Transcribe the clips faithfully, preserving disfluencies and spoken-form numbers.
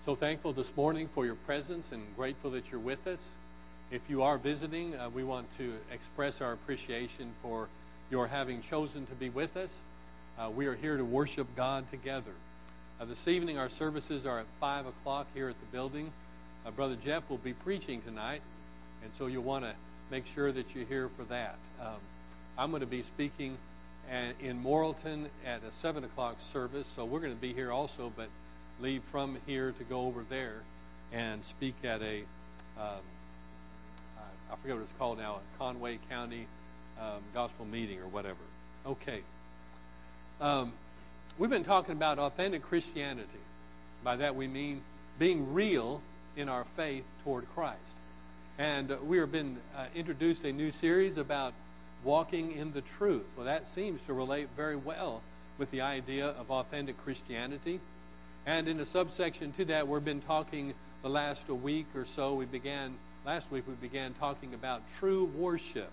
So thankful this morning for your presence and grateful that you're with us. If you are visiting, uh, we want to express our appreciation for your having chosen to be with us. Uh, we are here to worship God together. Uh, this evening, our services are at five o'clock here at the building. Uh, Brother Jeff will be preaching tonight, and so you'll want to make sure that you're here for that. Um, I'm going to be speaking a- in Morrilton at a seven o'clock service, so we're going to be here also, but leave from here to go over there and speak at a, um, I forget what it's called now, a Conway County um, Gospel Meeting or whatever. Okay. Um, we've been talking about authentic Christianity. By that we mean being real in our faith toward Christ. And uh, we have been uh, introduced a new series about walking in the truth. Well, that seems to relate very well with the idea of authentic Christianity. And in a subsection to that, we've been talking the last a week or so. We began last week. We began talking about true worship.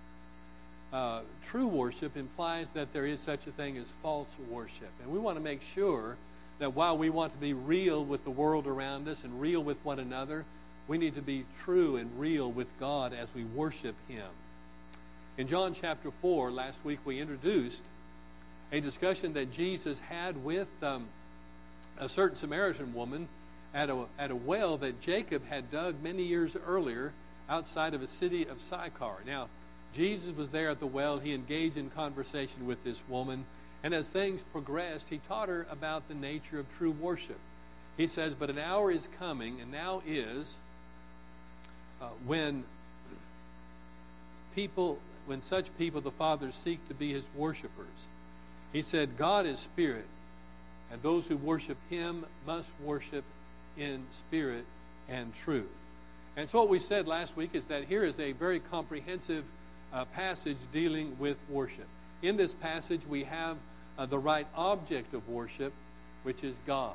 Uh, true worship implies that there is such a thing as false worship, and we want to make sure that while we want to be real with the world around us and real with one another, we need to be true and real with God as we worship Him. In John chapter four, last week we introduced a discussion that Jesus had with Um, a certain Samaritan woman at a, at a well that Jacob had dug many years earlier outside of a city of Sychar. Now, Jesus was there at the well. He engaged in conversation with this woman. And as things progressed, he taught her about the nature of true worship. He says, but an hour is coming, and now is, uh, when people, when such people the Father seek to be His worshipers. He said, God is spirit, and those who worship Him must worship in spirit and truth. And so what we said last week is that here is a very comprehensive uh, passage dealing with worship. In this passage we have uh, the right object of worship, which is God.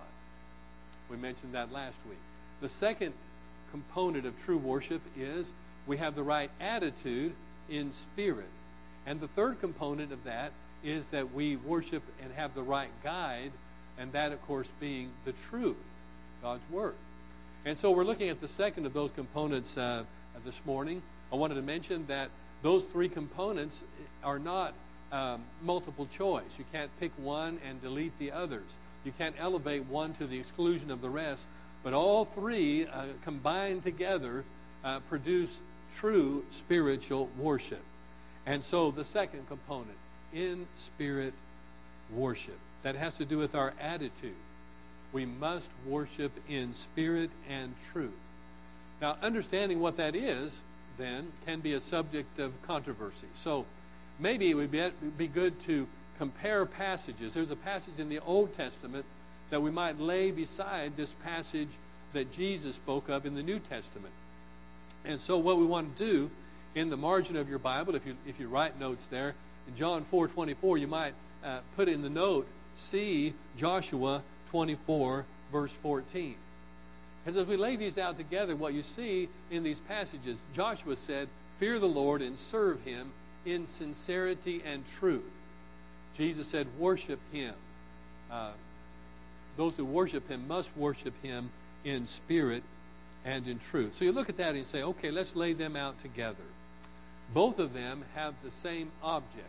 We mentioned that last week. The second component of true worship is we have the right attitude in spirit. And the third component of that is that we worship and have the right guide, and that, of course, being the truth, God's Word. And so we're looking at the second of those components uh, this morning. I wanted to mention that those three components are not um, multiple choice. You can't pick one and delete the others. You can't elevate one to the exclusion of the rest. But all three uh, combined together uh, produce true spiritual worship. And so the second component, in spirit worship. That has to do with our attitude. We must worship in spirit and truth. Now, understanding what that is, then, can be a subject of controversy. So, maybe it would be, be good to compare passages. There's a passage in the Old Testament that we might lay beside this passage that Jesus spoke of in the New Testament. And so what we want to do in the margin of your Bible, if you if you write notes there, in John four twenty-four, you might uh, put in the note, see Joshua twenty-four, verse fourteen. As we lay these out together, what you see in these passages, Joshua said, fear the Lord and serve Him in sincerity and truth. Jesus said, worship Him. Uh, those who worship Him must worship Him in spirit and in truth. So you look at that and you say, okay, let's lay them out together. Both of them have the same object.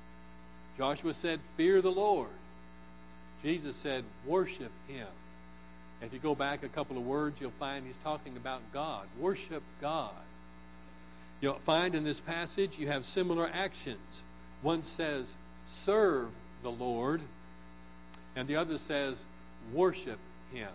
Joshua said, fear the Lord. Jesus said, worship Him. If you go back a couple of words, you'll find He's talking about God. Worship God. You'll find in this passage you have similar actions. One says, serve the Lord, and the other says, worship Him.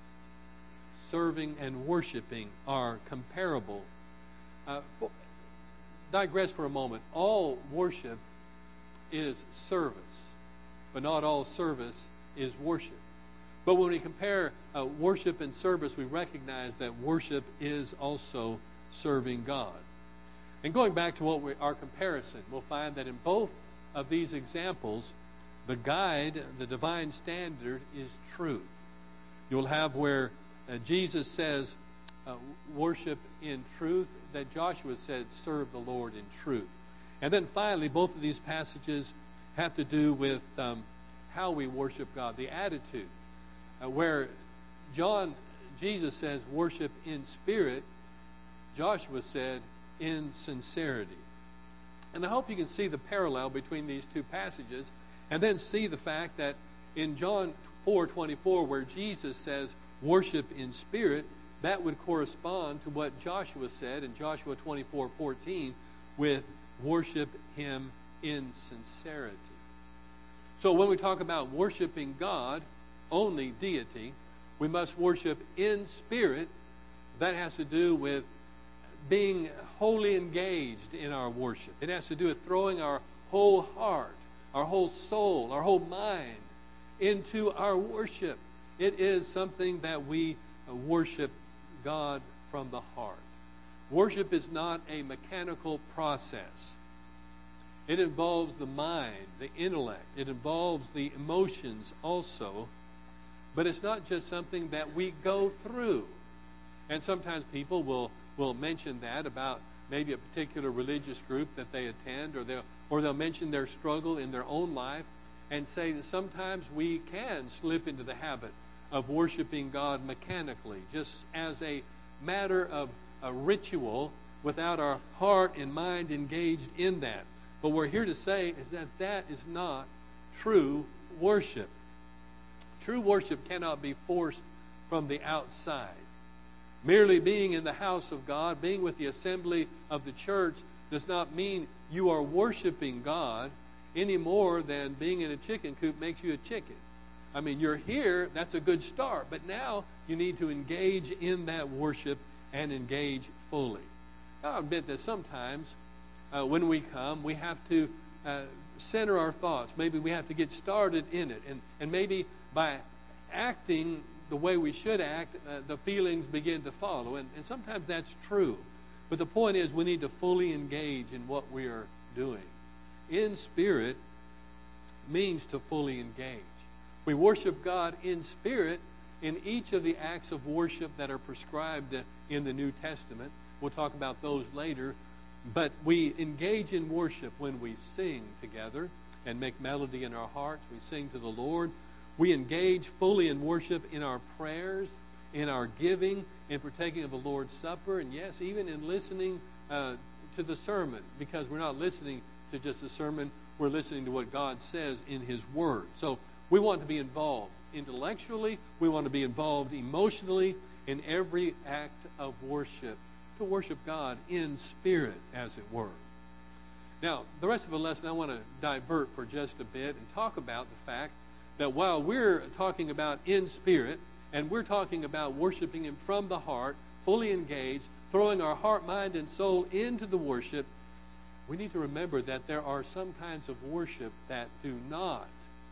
Serving and worshiping are comparable. Uh, digress for a moment. All worship is service, but not all service is worship. But when we compare uh, worship and service, we recognize that worship is also serving God. And going back to what we, our comparison, we'll find that in both of these examples, the guide, the divine standard, is truth. You'll have where uh, Jesus says, uh, worship in truth, that Joshua said, serve the Lord in truth. And then finally, both of these passages have to do with um, how we worship God, the attitude. Uh, where John Jesus says worship in spirit, Joshua said in sincerity. And I hope you can see the parallel between these two passages, and then see the fact that in John four twenty-four, where Jesus says worship in spirit, that would correspond to what Joshua said in Joshua twenty-four fourteen with worship him in sincerity. So when we talk about worshiping God, only deity, we must worship in spirit. That has to do with being wholly engaged in our worship. It has to do with throwing our whole heart, our whole soul, our whole mind into our worship. It is something that we worship God from the heart. Worship is not a mechanical process. It involves the mind, the intellect. It involves the emotions also. But it's not just something that we go through. And sometimes people will, will mention that about maybe a particular religious group that they attend, or they'll, or they'll mention their struggle in their own life and say that sometimes we can slip into the habit of worshiping God mechanically, just as a matter of a ritual without our heart and mind engaged in that. But we're here to say is that that is not true worship. True worship cannot be forced from the outside. Merely being in the house of God, being with the assembly of the church, does not mean you are worshiping God any more than being in a chicken coop makes you a chicken. I mean, you're here, that's a good start, but now you need to engage in that worship and engage fully. Now, I admit that sometimes uh, when we come, we have to uh, center our thoughts. Maybe we have to get started in it, and, and maybe by acting the way we should act, uh, the feelings begin to follow, and, and sometimes that's true. But the point is, we need to fully engage in what we are doing. In spirit means to fully engage. We worship God in spirit in each of the acts of worship that are prescribed in the New Testament. We'll talk about those later. But we engage in worship when we sing together and make melody in our hearts. We sing to the Lord. We engage fully in worship in our prayers, in our giving, in partaking of the Lord's Supper, and yes, even in listening uh, to the sermon, because we're not listening to just a sermon, we're listening to what God says in His Word. So we want to be involved intellectually, we want to be involved emotionally in every act of worship, to worship God in spirit, as it were. Now, the rest of the lesson, I want to divert for just a bit and talk about the fact that while we're talking about in spirit, and we're talking about worshiping Him from the heart, fully engaged, throwing our heart, mind, and soul into the worship, we need to remember that there are some kinds of worship that do not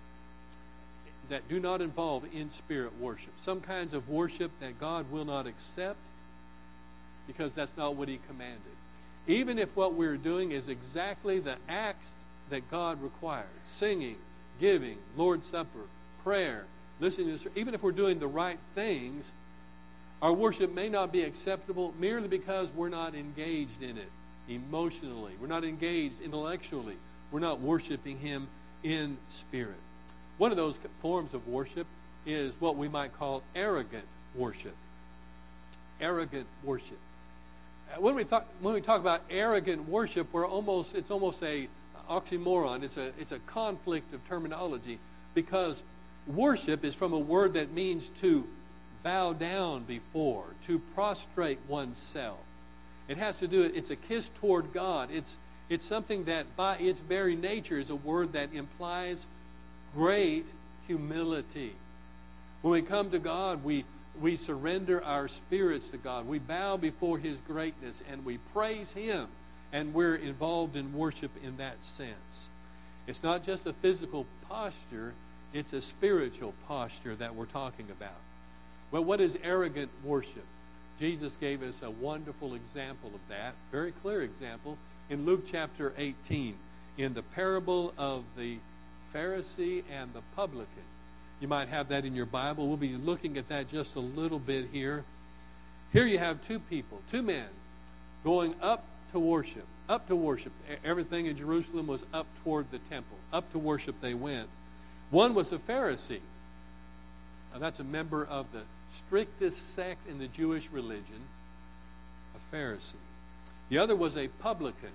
that do not involve in-spirit worship. Some kinds of worship that God will not accept because that's not what He commanded. Even if what we're doing is exactly the acts that God requires, singing, giving, Lord's Supper, prayer, listening to, even if we're doing the right things, our worship may not be acceptable merely because we're not engaged in it emotionally. We're not engaged intellectually. We're not worshiping Him in spirit. One of those forms of worship is what we might call arrogant worship. Arrogant worship. When we talk when we talk about arrogant worship, we're almost it's almost a oxymoron. It's a it's a conflict of terminology, because worship is from a word that means to bow down before, to prostrate oneself. It has to do it's a kiss toward God. It's it's something that by its very nature is a word that implies great humility. When we come to God, we we surrender our spirits to God. We bow before His greatness and we praise Him, and we're involved in worship in that sense. It's not just a physical posture, it's a spiritual posture that we're talking about. Well, what is arrogant worship? Jesus gave us a wonderful example of that, very clear example, in Luke chapter eighteen, in the parable of the Pharisee and the publican. You might have that in your Bible. We'll be looking at that just a little bit here. Here you have two people, two men, going up to worship. Up to worship. Everything in Jerusalem was up toward the temple. Up to worship they went. One was a Pharisee. Now, that's a member of the strictest sect in the Jewish religion, a Pharisee. The other was a publican.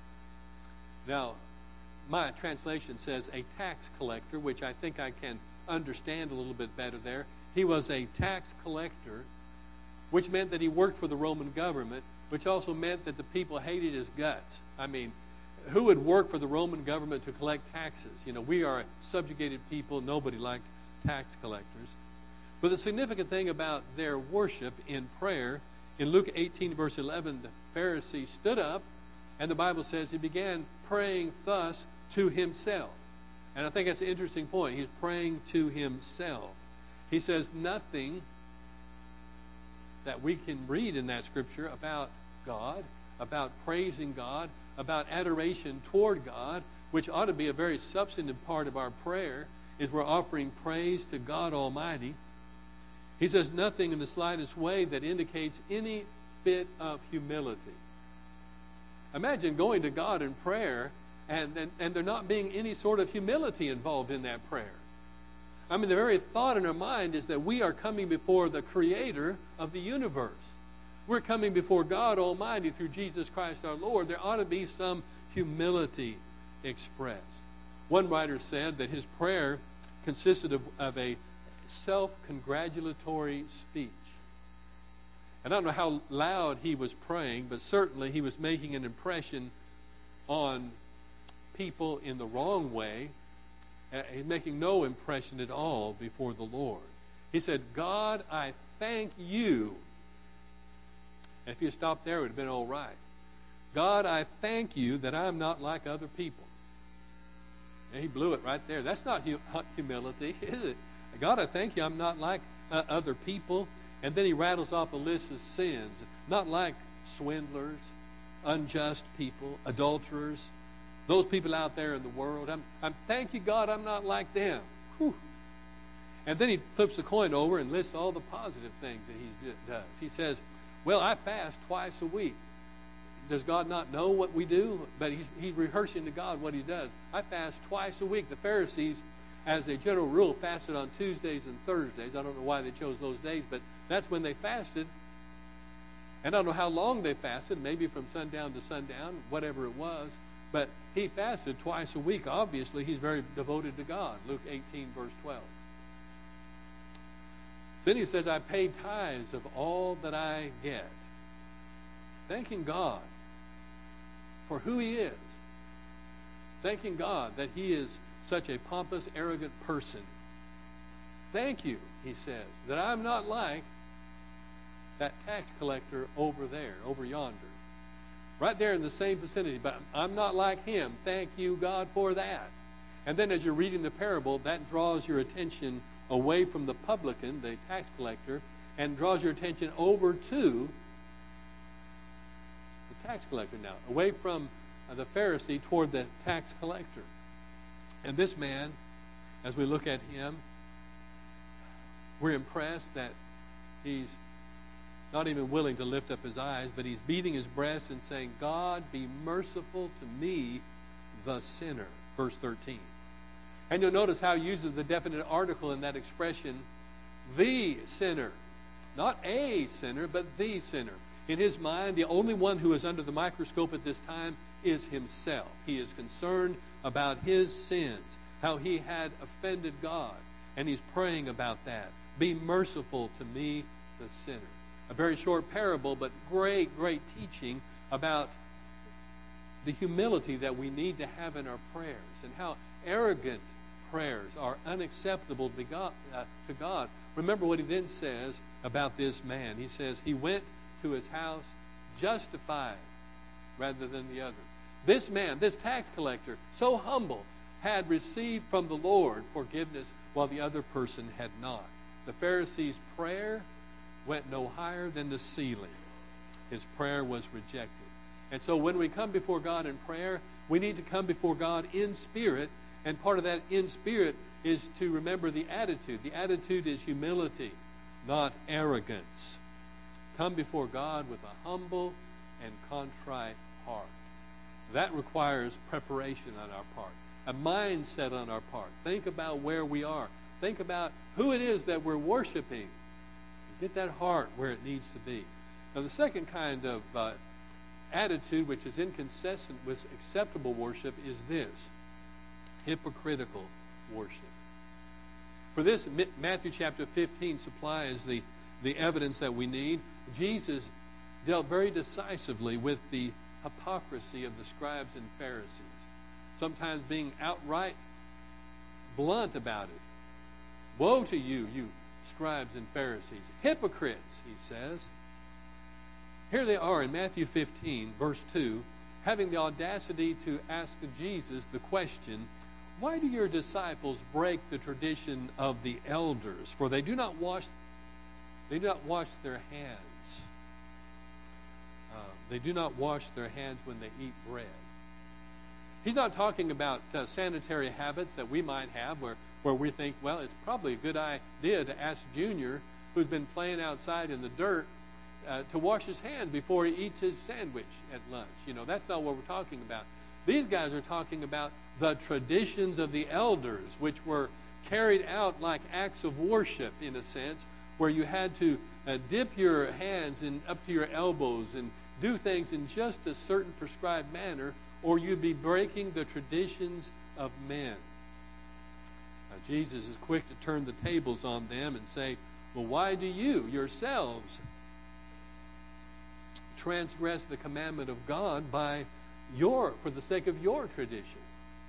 Now, my translation says a tax collector, which I think I can understand a little bit better there. He was a tax collector, which meant that he worked for the Roman government, which also meant that the people hated his guts. I mean, who would work for the Roman government to collect taxes? You know, we are a subjugated people. Nobody liked tax collectors. But the significant thing about their worship in prayer, in Luke eighteen, verse eleven, the Pharisee stood up, and the Bible says he began praying thus to himself. And I think that's an interesting point. He's praying to himself. He says nothing that we can read in that scripture about God, about praising God, about adoration toward God, which ought to be a very substantive part of our prayer, is we're offering praise to God Almighty. He says nothing in the slightest way that indicates any bit of humility. Imagine going to God in prayer and, and, and there not being any sort of humility involved in that prayer. I mean, the very thought in our mind is that we are coming before the Creator of the universe. We're coming before God Almighty through Jesus Christ our Lord. There ought to be some humility expressed. One writer said that his prayer consisted of, of a self-congratulatory speech. And I don't know how loud he was praying, but certainly he was making an impression on people in the wrong way. Uh, he's making no impression at all before the Lord. He said, God, I thank you. And if you stopped there, it would have been all right. God, I thank you that I'm not like other people. And he blew it right there. That's not hu- humility, is it? God, I thank you I'm not like uh, other people. And then he rattles off a list of sins. Not like swindlers, unjust people, adulterers, those people out there in the world. I'm, I'm thank you, God, I'm not like them. Whew. And then he flips the coin over and lists all the positive things that he does. He says, well, I fast twice a week. Does God not know what we do? But he's, he's rehearsing to God what he does. I fast twice a week. The Pharisees, as a general rule, fasted on Tuesdays and Thursdays. I don't know why they chose those days, but that's when they fasted. And I don't know how long they fasted, maybe from sundown to sundown, whatever it was. But he fasted twice a week. Obviously, he's very devoted to God. Luke eighteen, verse twelve. Then he says, I pay tithes of all that I get. Thanking God for who he is. Thanking God that he is such a pompous, arrogant person. Thank you, he says, that I'm not like that tax collector over there, over yonder. Right there in the same vicinity, but I'm not like him. Thank you, God, for that. And then as you're reading the parable, that draws your attention away from the publican, the tax collector, and draws your attention over to the tax collector now, away from uh, the Pharisee toward the tax collector. And this man, as we look at him, we're impressed that he's not even willing to lift up his eyes, but he's beating his breast and saying, God, be merciful to me, the sinner. Verse thirteen. And you'll notice how he uses the definite article in that expression, the sinner. Not a sinner, but the sinner. In his mind, the only one who is under the microscope at this time is himself. He is concerned about his sins, how he had offended God, and he's praying about that. Be merciful to me, the sinner. A very short parable, but great, great teaching about the humility that we need to have in our prayers and how arrogant prayers are unacceptable to God. Uh, to God. Remember what he then says about this man. He says he went to his house justified rather than the other. This man, this tax collector, so humble, had received from the Lord forgiveness while the other person had not. The Pharisee's prayer went no higher than the ceiling. His prayer was rejected. And so when we come before God in prayer, we need to come before God in spirit. And part of that in spirit is to remember the attitude. The attitude is humility, not arrogance. Come before God with a humble and contrite heart. That requires preparation on our part, a mindset on our part. Think about where we are. think about who it is that we're worshiping. Get that heart where it needs to be. Now, the second kind of uh, attitude, which is inconsistent with acceptable worship, is this: hypocritical worship. For this, Matthew chapter fifteen supplies the, the evidence that we need. Jesus dealt very decisively with the hypocrisy of the scribes and Pharisees, sometimes being outright blunt about it. Woe to you, you scribes and Pharisees, hypocrites, he says. Here they are in Matthew fifteen, verse two, having the audacity to ask Jesus the question, why do your disciples break the tradition of the elders? For they do not wash, they do not wash their hands. Uh, they do not wash their hands when they eat bread. He's not talking about uh, sanitary habits that we might have where, where we think, well, it's probably a good idea to ask Junior, who's been playing outside in the dirt, uh, to wash his hands before he eats his sandwich at lunch. You know, that's not what we're talking about. These guys are talking about the traditions of the elders, which were carried out like acts of worship, in a sense, where you had to uh, dip your hands in up to your elbows and do things in just a certain prescribed manner, or you'd be breaking the traditions of men. Now, Jesus is quick to turn the tables on them and say, well, why do you yourselves transgress the commandment of God by your, for the sake of your tradition?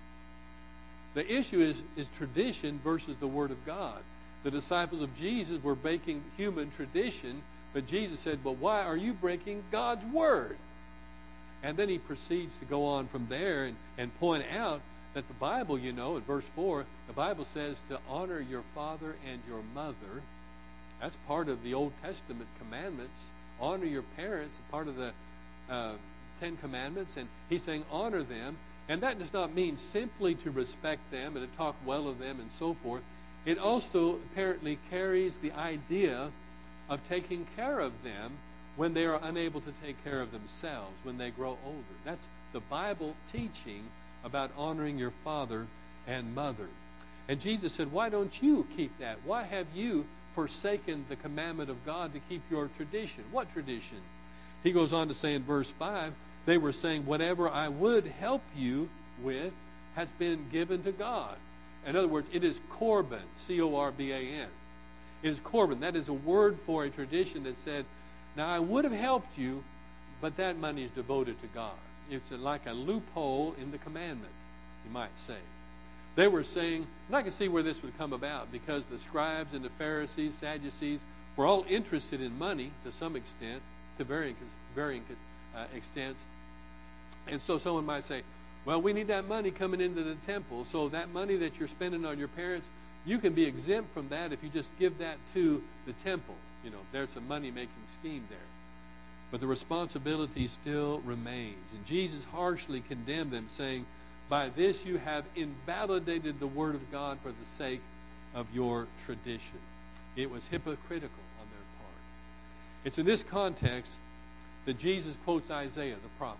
The issue is, is tradition versus the Word of God. The disciples of Jesus were breaking human tradition, but Jesus said, well, why are you breaking God's Word? And then he proceeds to go on from there and, and point out that the Bible, you know, in verse four, the Bible says to honor your father and your mother. That's part of the Old Testament commandments. Honor your parents, part of the uh, Ten Commandments. And he's saying honor them. And that does not mean simply to respect them and to talk well of them and so forth. It also apparently carries the idea of taking care of them when they are unable to take care of themselves, when they grow older. That's the Bible teaching about honoring your father and mother. And Jesus said, why don't you keep that? Why have you forsaken the commandment of God to keep your tradition? What tradition? He goes on to say in verse five, they were saying, whatever I would help you with has been given to God. In other words, it is Corban, C O R B A N. It is Corban. That is a word for a tradition that said, now I would have helped you, but that money is devoted to God. It's like a loophole in the commandment, you might say. They were saying, and I can see where this would come about, because the scribes and the Pharisees, Sadducees, were all interested in money to some extent, to varying, varying uh, extents. And so someone might say, well, we need that money coming into the temple, so that money that you're spending on your parents, you can be exempt from that if you just give that to the temple. You know, there's a money-making scheme there. But the responsibility still remains. And Jesus harshly condemned them, saying, by this you have invalidated the word of God for the sake of your tradition. It was hypocritical on their part. It's in this context that Jesus quotes Isaiah, the prophet.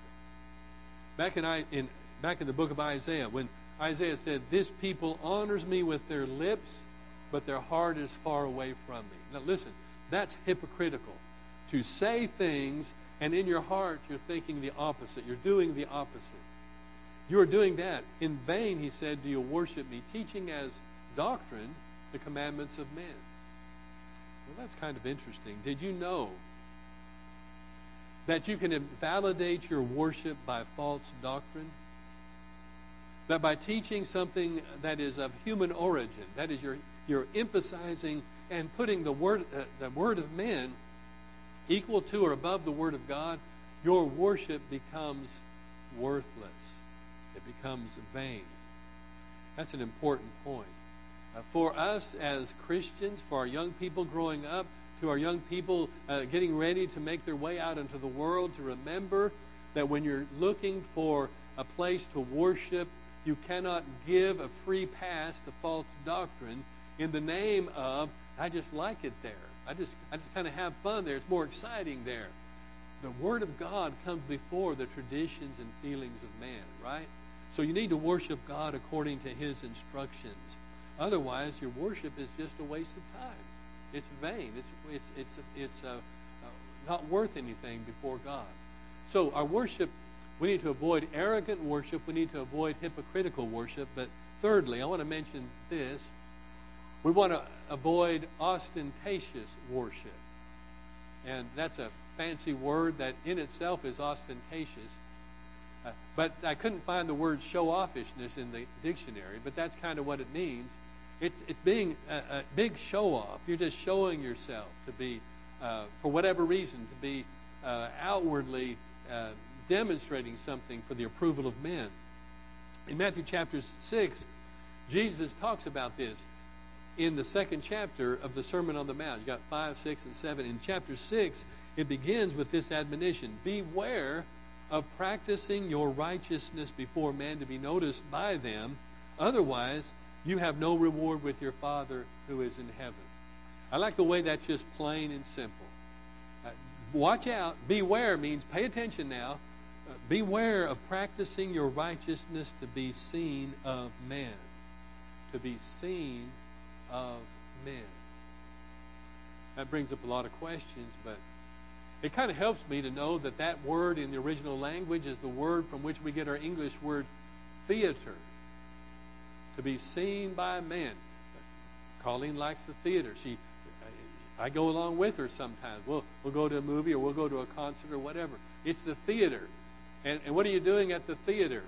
Back in, in, back in the book of Isaiah, when Isaiah said, this people honors me with their lips, but their heart is far away from me. Now listen, that's hypocritical. To say things, and in your heart you're thinking the opposite. You're doing the opposite. You are doing that. In vain, he said, do you worship me, teaching as doctrine the commandments of men. Well, that's kind of interesting. Did you know that you can invalidate your worship by false doctrine? That by teaching something that is of human origin, that is, you're, you're emphasizing and putting the word, uh, the word of men equal to or above the word of God, your worship becomes worthless. It becomes vain. That's an important point. Uh, for us as Christians, for our young people growing up, to our young people uh, getting ready to make their way out into the world, to remember that when you're looking for a place to worship, you cannot give a free pass to false doctrine in the name of, I just like it there. I just I just kind of have fun there. It's more exciting there. The Word of God comes before the traditions and feelings of man, right? So you need to worship God according to His instructions. Otherwise, your worship is just a waste of time. It's vain. It's it's it's it's uh, uh, not worth anything before God. So our worship, we need to avoid arrogant worship. We need to avoid hypocritical worship. But thirdly, I want to mention this. We want to avoid ostentatious worship. And that's a fancy word that in itself is ostentatious. Uh, but I couldn't find the word show-offishness in the dictionary, but that's kind of what it means. It's it's being a, a big show-off. You're just showing yourself to be, uh, for whatever reason, to be uh, outwardly uh, demonstrating something for the approval of men. In Matthew chapter six, Jesus talks about this. In the second chapter of the Sermon on the Mount, you got five, six, and seven. In chapter six, it begins with this admonition: beware of practicing your righteousness before men to be noticed by them. Otherwise, you have no reward with your Father who is in heaven. I like the way that's just plain and simple. Uh, watch out. Beware means pay attention now. Uh, beware of practicing your righteousness to be seen of men. To be seen of men. That brings up a lot of questions, but it kind of helps me to know that that word in the original language is the word from which we get our English word theater. To be seen by men. Colleen likes the theater. She, I go along with her sometimes. We'll we'll go to a movie or we'll go to a concert or whatever. It's the theater. And, and what are you doing at the theater?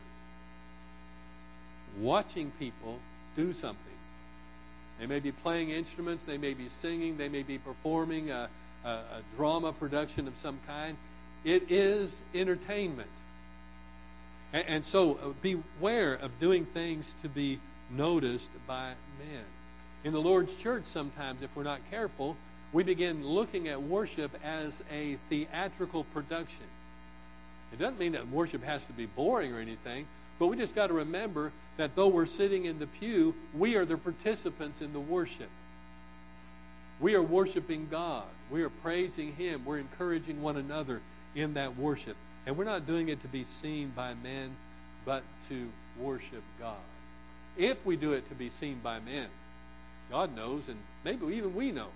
Watching people do something. They may be playing instruments, they may be singing, they may be performing a, a, a drama production of some kind. It is entertainment. And, and so uh, beware of doing things to be noticed by men. In the Lord's church sometimes, if we're not careful, we begin looking at worship as a theatrical production. It doesn't mean that worship has to be boring or anything, but we just got to remember that though we're sitting in the pew, we are the participants in the worship. We are worshiping God. We are praising Him. We're encouraging one another in that worship. And we're not doing it to be seen by men, but to worship God. If we do it to be seen by men, God knows, and maybe even we know.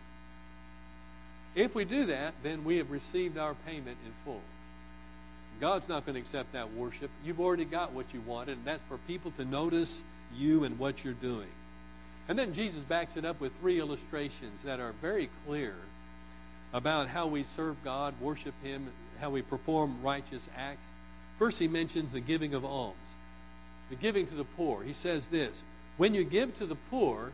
If we do that, then we have received our payment in full. God's not going to accept that worship. You've already got what you wanted, and that's for people to notice you and what you're doing. And then Jesus backs it up with three illustrations that are very clear about how we serve God, worship Him, how we perform righteous acts. First, He mentions the giving of alms, the giving to the poor. He says this: when you give to the poor,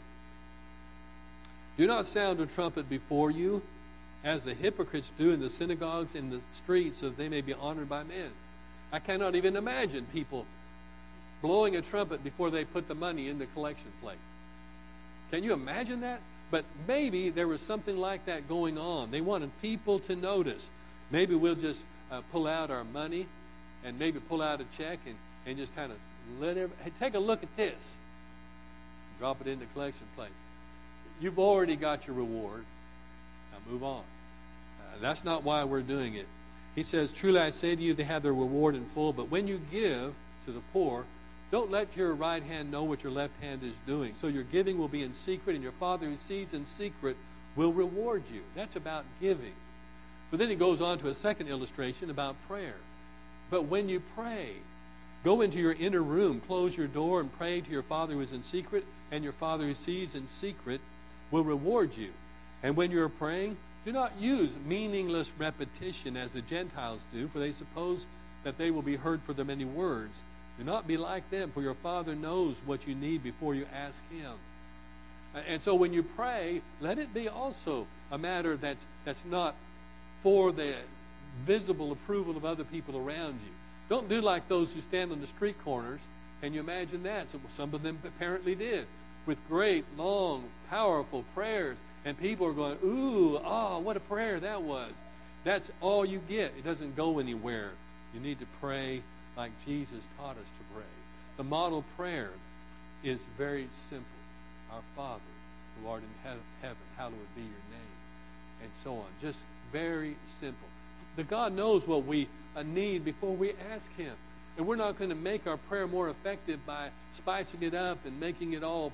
do not sound a trumpet before you, as the hypocrites do in the synagogues and the streets, so that they may be honored by men. I cannot even imagine people blowing a trumpet before they put the money in the collection plate. Can you imagine that? But maybe there was something like that going on. They wanted people to notice. Maybe we'll just uh, pull out our money and maybe pull out a check and, and just kind of let every, hey, take a look at this. Drop it in the collection plate. You've already got your reward. Now move on. Uh, that's not why we're doing it. He says, truly I say to you, they have their reward in full. But when you give to the poor, don't let your right hand know what your left hand is doing. So your giving will be in secret, and your Father who sees in secret will reward you. That's about giving. But then he goes on to a second illustration about prayer. But when you pray, go into your inner room, close your door, and pray to your Father who is in secret, and your Father who sees in secret will reward you. And when you are praying, do not use meaningless repetition as the Gentiles do, for they suppose that they will be heard for their many words. Do not be like them, for your Father knows what you need before you ask Him. And so when you pray, let it be also a matter that's that's not for the visible approval of other people around you. Don't do like those who stand on the street corners. Can you imagine that? So some of them apparently did, with great, long, powerful prayers. And people are going, ooh, ah, oh, what a prayer that was. That's all you get. It doesn't go anywhere. You need to pray like Jesus taught us to pray. The model prayer is very simple. Our Father, who art in heaven, hallowed be your name. And so on. Just very simple. The God knows what we need before we ask Him. And we're not going to make our prayer more effective by spicing it up and making it all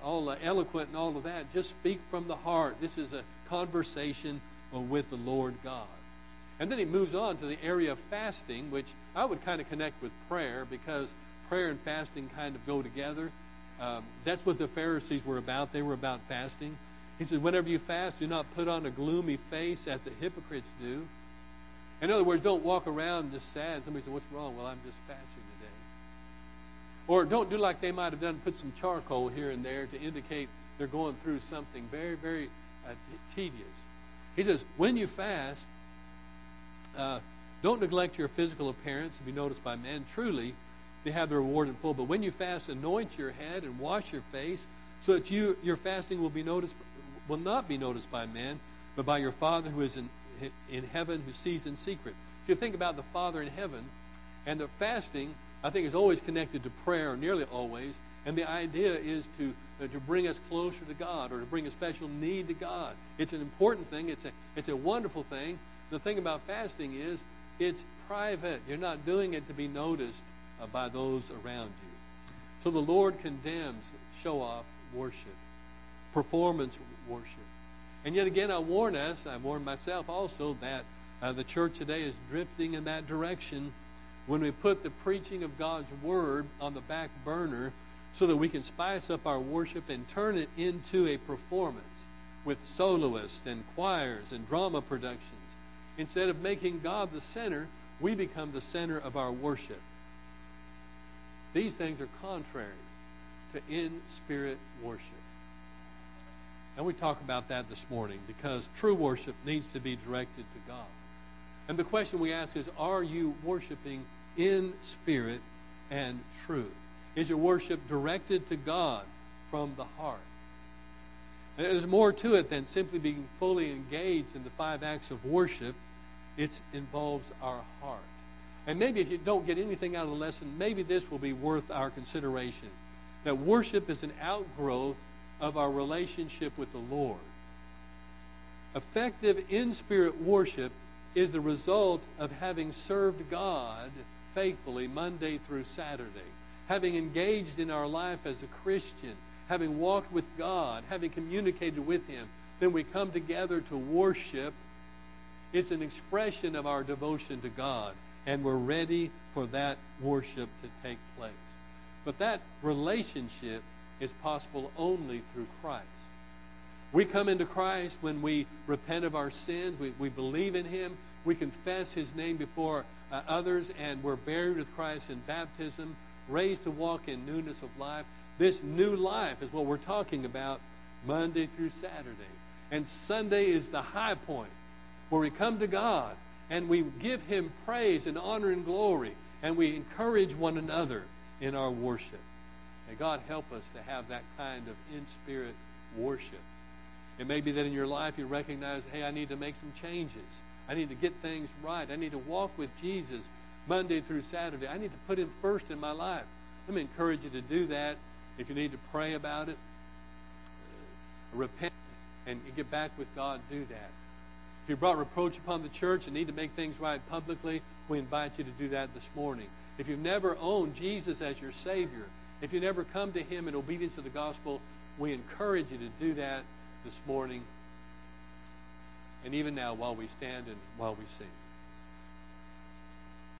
all uh, eloquent and all of that. Just speak from the heart. This is a conversation uh, with the Lord God. And then he moves on to the area of fasting, which I would kind of connect with prayer, because prayer and fasting kind of go together. Um, that's what the Pharisees were about. They were about fasting. He says, whenever you fast, do not put on a gloomy face as the hypocrites do. In other words, don't walk around just sad. Somebody says, what's wrong? Well, I'm just fasting today. Or don't do like they might have done, put some charcoal here and there to indicate they're going through something very, very uh, t- tedious. He says, when you fast, uh, don't neglect your physical appearance to be noticed by men. Truly, they have the reward in full. But when you fast, anoint your head and wash your face, so that you your fasting will be noticed, will not be noticed by men, but by your Father who is in in heaven, who sees in secret. If you think about the Father in heaven, and the fasting, I think, is always connected to prayer, nearly always. And the idea is to uh, to bring us closer to God, or to bring a special need to God. It's an important thing. It's a it's a wonderful thing. The thing about fasting is it's private. You're not doing it to be noticed uh, by those around you. So the Lord condemns show-off worship, performance worship. And yet again, I warn us, I warn myself also, that uh, the church today is drifting in that direction when we put the preaching of God's Word on the back burner so that we can spice up our worship and turn it into a performance with soloists and choirs and drama productions. Instead of making God the center, we become the center of our worship. These things are contrary to in-spirit worship. And we talk about that this morning, because true worship needs to be directed to God. And the question we ask is, are you worshiping in spirit and truth? Is your worship directed to God from the heart? And there's more to it than simply being fully engaged in the five acts of worship. It involves our heart. And maybe if you don't get anything out of the lesson, maybe this will be worth our consideration. That worship is an outgrowth of our relationship with the Lord. Effective in-spirit worship is the result of having served God faithfully Monday through Saturday, having engaged in our life as a Christian, having walked with God, having communicated with Him. Then we come together to worship. It's an expression of our devotion to God, and we're ready for that worship to take place. But that relationship is possible only through Christ. We come into Christ when we repent of our sins, we, we believe in Him, we confess His name before uh, others, and we're buried with Christ in baptism, raised to walk in newness of life. This new life is what we're talking about Monday through Saturday. And Sunday is the high point where we come to God and we give Him praise and honor and glory, and we encourage one another in our worship. May God help us to have that kind of in-spirit worship. It may be that in your life you recognize, hey, I need to make some changes. I need to get things right. I need to walk with Jesus Monday through Saturday. I need to put Him first in my life. Let me encourage you to do that. If you need to pray about it, uh, repent and get back with God, do that. If you brought reproach upon the church and need to make things right publicly, we invite you to do that this morning. If you've never owned Jesus as your Savior, if you never come to Him in obedience to the gospel, we encourage you to do that this morning, and even now while we stand and while we sing.